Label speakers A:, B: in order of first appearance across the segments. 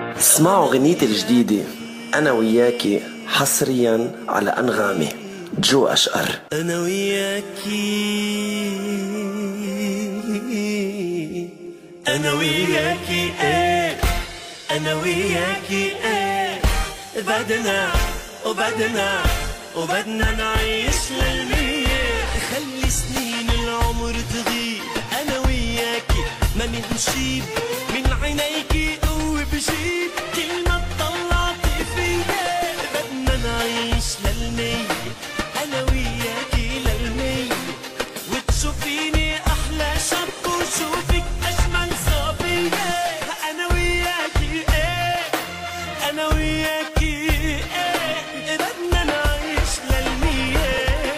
A: اسمعوا غنيتي الجديدة أنا وياكي حصريا على أنغامي. جو أشقر.
B: أنا وياكي أنا وياكي أنا وياكي وبدنا نعيش للمية. خلي سنين العمر تغيب أنا وياكي ما ننشيب من عينيكي قوة بجيب كل ما طلعتي فيا. بدنا نعيش للمية أنا وياكي للمية وتشوفيني أحلى شاب وشوفك أجمل صبية. أنا وياكي أنا وياكي بدنا نعيش للمية.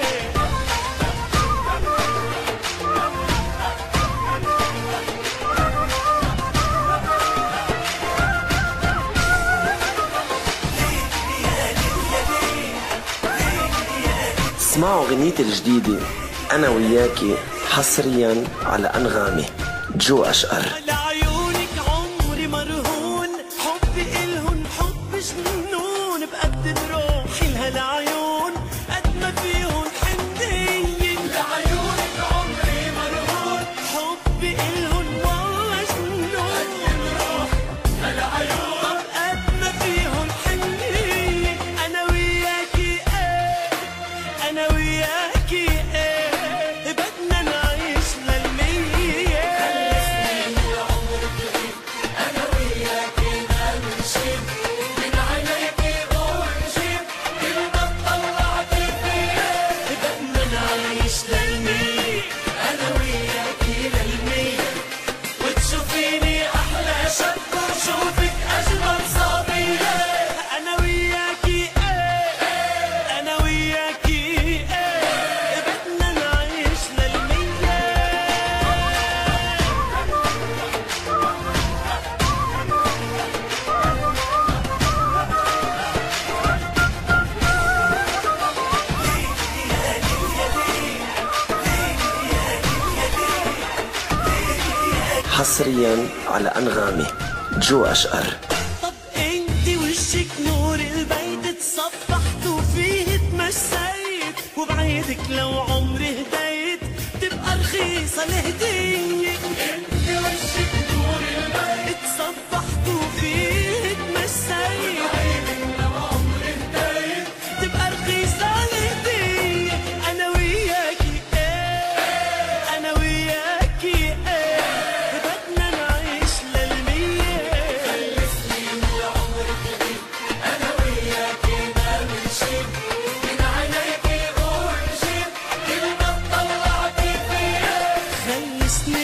A: اسمعوا غنيتي الجديدة أنا وياكي حصريا على أنغامي. جو أشقر.
B: لعيونك عمري مرهون حبي إلهن حب جنون بقد روحي لها العيون قد ما فيهن حنية. لعيونك عمري مرهون حبي إلهن والله جنون قد روحي للعيون قد ما فيهن حنية. أنا وياكي أنا وياكي بدنا نعيش للمية. أنا وياكي ما بنشيب من عينيكي ونجيب كل ما طلعتي فيا. بدنا نعيش للمية أنا وياكي للمية وتشوفيني أحلى شاب وشوفك أجمل صبية. أنا وياكي أنا وياكي بدنا نعيش للمية.
A: حصريا على أنغامي. جو أشقر.
B: طب انتي وشك نور البيت تصبحت وفيه تمشيت وبعيدك لو عمري هديت تبقى رخيصة الهدية. انتي وشك نور البيت تصبحت وفيه تمشيت وبعيدك لو عمري هديت تبقى رخيصة الهدية. أنا وياكي أنا وياكي بدنا نعيش للمية. أنا وياكي ما بنشيب من عينيكي ونجيب كل ما طلعتي فيا. خلي سنين